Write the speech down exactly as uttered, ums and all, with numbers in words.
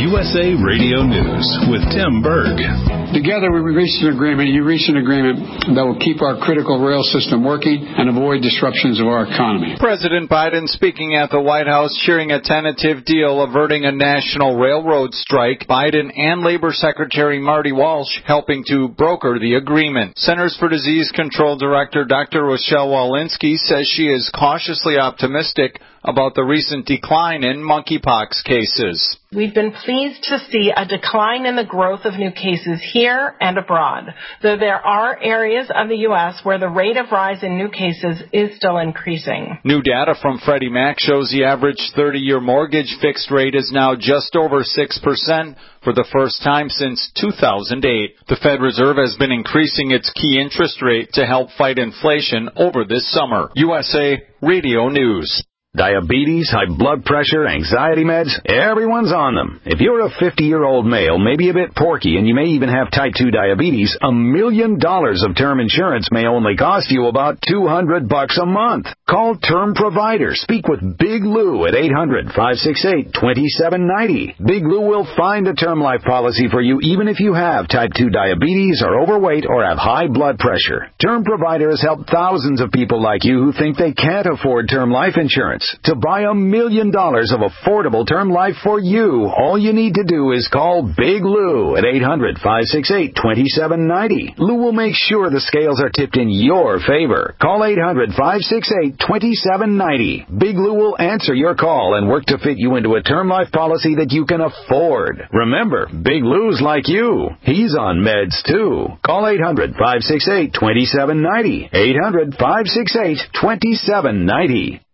U S A Radio News with Tim Berg. Together we reached an agreement. You reached an agreement that will keep our critical rail system working and avoid disruptions of our economy. President Biden speaking at the White House, cheering a tentative deal averting a national railroad strike. Biden and Labor Secretary Marty Walsh helping to broker the agreement. Centers for Disease Control Director Doctor Rochelle Walensky says she is cautiously optimistic about the recent decline in monkeypox cases. We've been pleased to see a decline in the growth of new cases here and abroad, though there are areas of the U S where the rate of rise in new cases is still increasing. New data from Freddie Mac shows the average thirty-year mortgage fixed rate is now just over six percent for the first time since two thousand eight. The Fed Reserve has been increasing its key interest rate to help fight inflation over this summer. U S A Radio News. Diabetes, high blood pressure, anxiety meds, everyone's on them. If you're a fifty-year-old male, maybe a bit porky, and you may even have type two diabetes, a million dollars of term insurance may only cost you about two hundred bucks a month. Call Term Provider. Speak with Big Lou at eight hundred, five six eight, two seven nine zero. Big Lou will find a term life policy for you even if you have type two diabetes, are overweight, or have high blood pressure. Term Provider has helped thousands of people like you who think they can't afford term life insurance. To buy a million dollars of affordable term life for you, all you need to do is call Big Lou at eight hundred, five six eight, two seven nine zero. Lou will make sure the scales are tipped in your favor. Call eight hundred, five six eight, two seven nine zero. Big Lou will answer your call and work to fit you into a term life policy that you can afford. Remember, Big Lou's like you. He's on meds too. Call eight hundred, five six eight, two seven nine zero. eight hundred, five six eight, two seven nine zero.